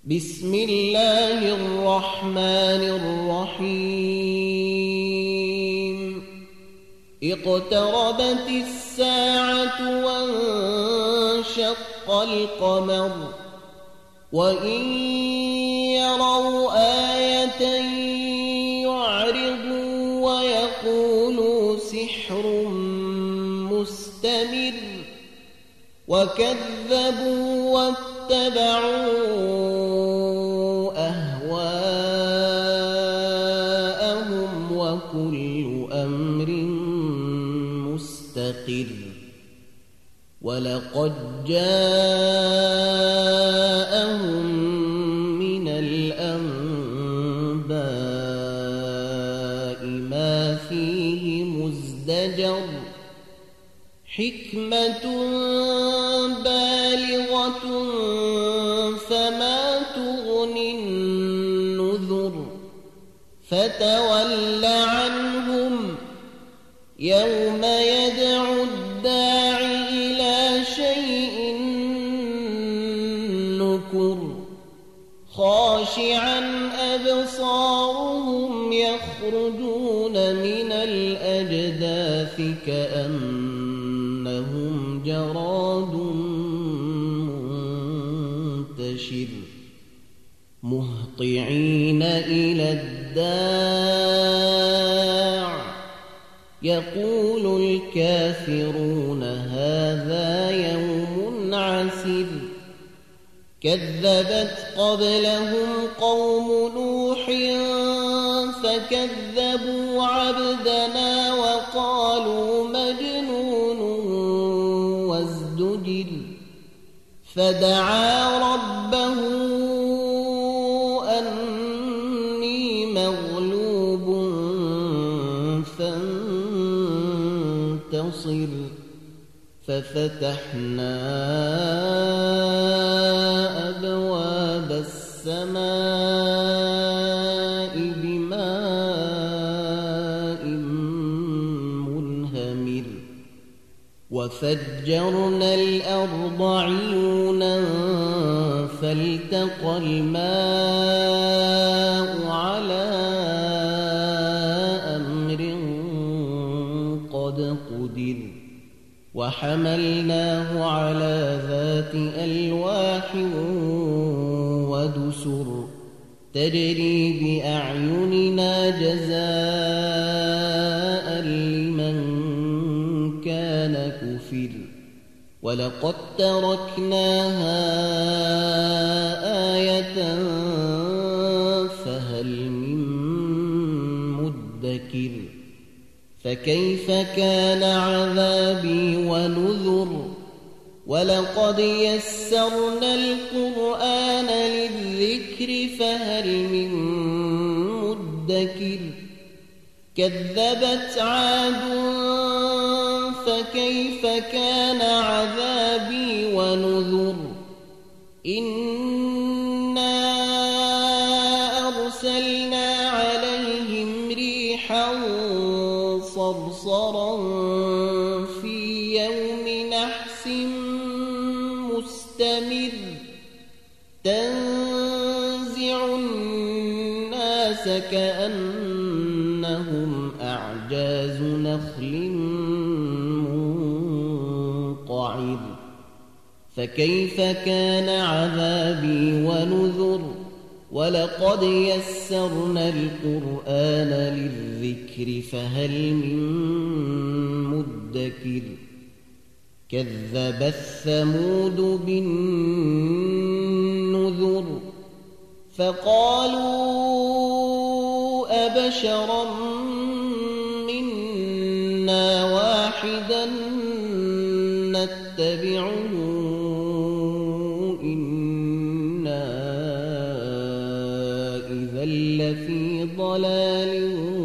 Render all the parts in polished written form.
بسم الله الرحمن الرحيم اقتربت الساعة وانشق القمر وإن يروا آية يعرضوا ويقولوا سحر مستمر وكذبوا واتبعوا أهواءهم وكل أمر مستقر ولقد جاءهم من الأنباء ما فيه مزدجر حكمة بالغة فما تغني النذر فتول عنهم يوم يدعو الداع إلى شيء نكر خاشعا أبصارهم يخرجون من الأجداث كأنهم جراد منتشر مهطعين إلى الداع يقول الكافرون هذا يوم عسر كذبت قبلهم قوم نوح فكذبوا عبدنا وقالوا مجنون وازدجر فدعا ربه أني مغلوب فانتصر ففتحنا أبواب السماء بماء منهمر وفجرنا الأرض عيونا فالتقى الماء على أمر قد قدر وحملناه على ذات ألواح ودسر تجري بأعيننا جزاء لمن كان كفر ولقد تركناها آية فهل من مدكر فكيف كان عذابي ونذر ولقد يسرنا القرآن للذكر فهل من مدكر كذبت عاد فكيف كان عذابي ونذر إنا أرسلنا عليهم ريحا صرصرا في يوم نحس مستمر تنزع الناس كأنهم أعجاز نخل منقعر فكيف كان عذابي ونذر ولقد يسرنا القرآن للذكر فهل من مدكر كذبت ثمود بالنذر فقالوا أبشرا منا واحدا نتبعه إنا إذا لفي ضلال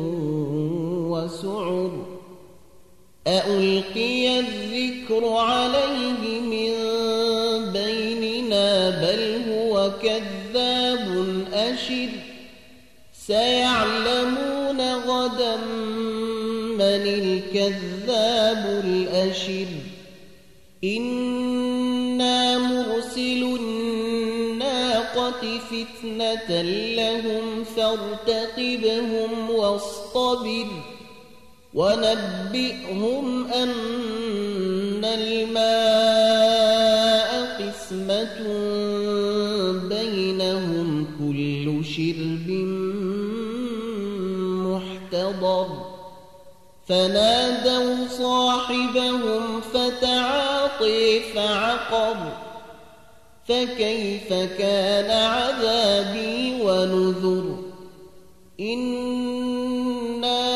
وسعر أألقي الذكر عليه من بيننا بل هو كذاب أشر سيعلمون غدا من الكذاب الأشر إنا مرسل الناقة الآخرة فتنة لهم فارتقبهم واصطبر ونبئهم أن الماء قسمة بينهم كل شرب محتضر فنادوا صاحبهم فتعاطي فعقر فكيف كان عذابي ونذر إنا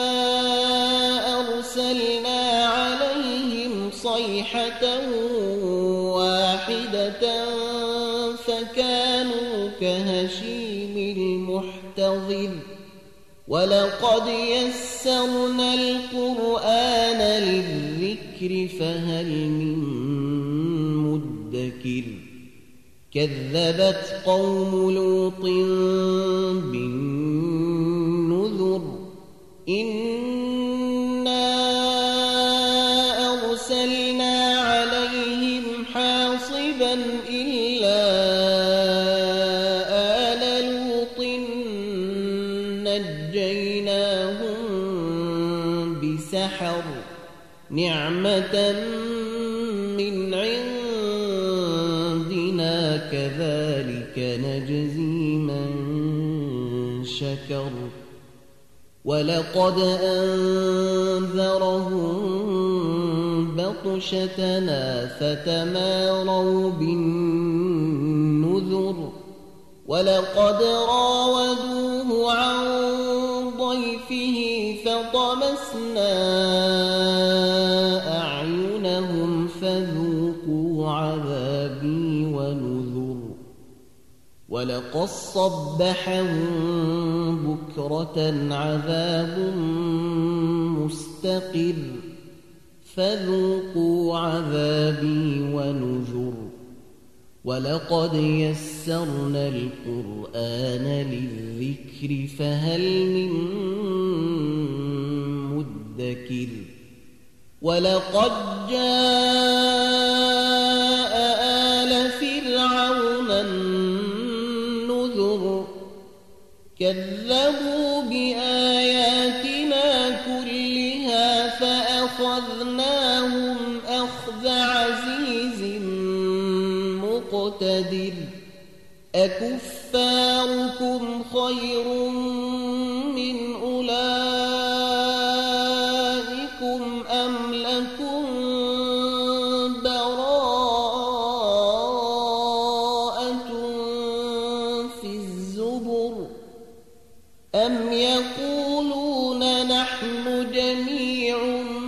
أرسلنا عليهم صيحة واحدة فكانوا كهشيم المحتضر ولقد يسرنا القرآن للذكر فهل من مدكر كذبت قوم لوط بالنذر إنا أرسلنا عليهم حاصبا إلا آل لوط نجيناهم بسحر نعمة من عندنا كذلك نجزي من شكر ولقد أنذرهم بطشتنا فتماروا بالنذر ولقد راودوه عن ضيفه فطمسنا أعينهم فذوقوا عذابي ونذر ولقد صبحهم بكرة عذاب مستقر فذوقوا عذابي ونذر ولقد يسرنا القرآن للذكر فهل من مدكر ولقد جاء آل فرعون النذر كذبوا بآياتنا كلها فأخذناهم أخذ عزيز مقتدر أكفاركم خير من أولئكم أم لكم براءة في الزبر أم يقولون نحن جميع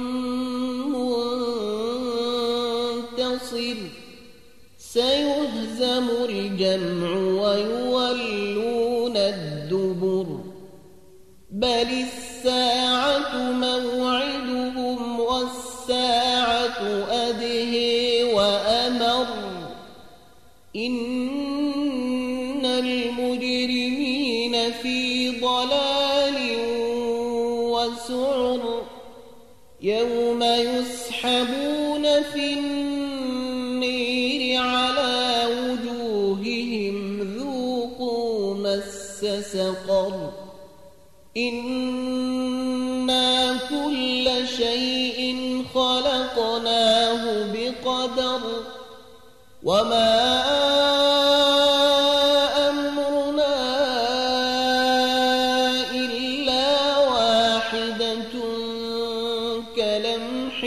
منتصر سيهزم الجمع ويولون الدبر بل الساعة موعدهم والساعة أدهي وأمر إن المجرمين في ضلال وسعر يوم يسحبون في النير على وجوههم ذوقوا مس سقر إنا كل شيء خلقناه بقدر وما أمرنا إلا واحدة كلمح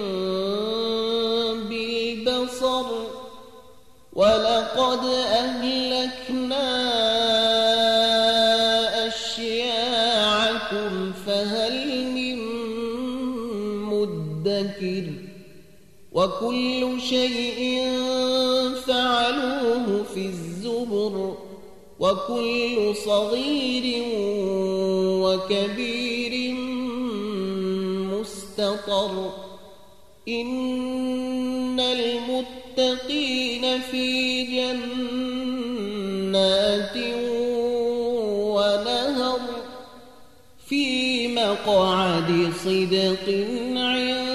بالبصر ولقد أهلكنا أشياعكم فهل من مدكر وكل شيء فعلوه في الزبر وكل صغير وكبير مستطر إن المتقين في جنات ونهر في مقعد صدق عند